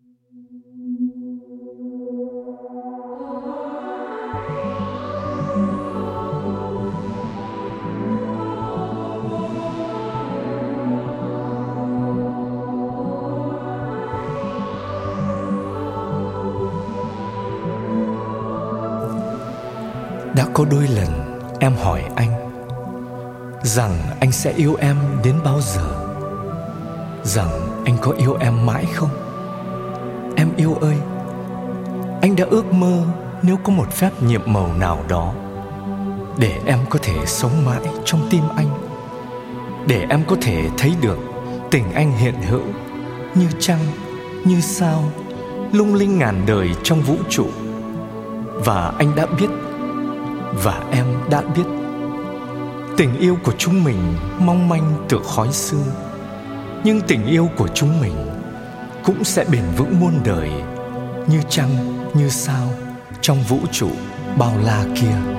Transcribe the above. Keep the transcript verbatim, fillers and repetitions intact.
Đã có đôi lần em hỏi anh rằng anh sẽ yêu em đến bao giờ, rằng anh có yêu em mãi không. Em yêu ơi, anh đã ước mơ nếu có một phép nhiệm màu nào đó để em có thể sống mãi trong tim anh, để em có thể thấy được tình anh hiện hữu như trăng, như sao, lung linh ngàn đời trong vũ trụ. Và anh đã biết, và em đã biết, tình yêu của chúng mình mong manh tựa khói sương, nhưng tình yêu của chúng mình cũng sẽ bền vững muôn đời, như trăng, như sao trong vũ trụ bao la kia.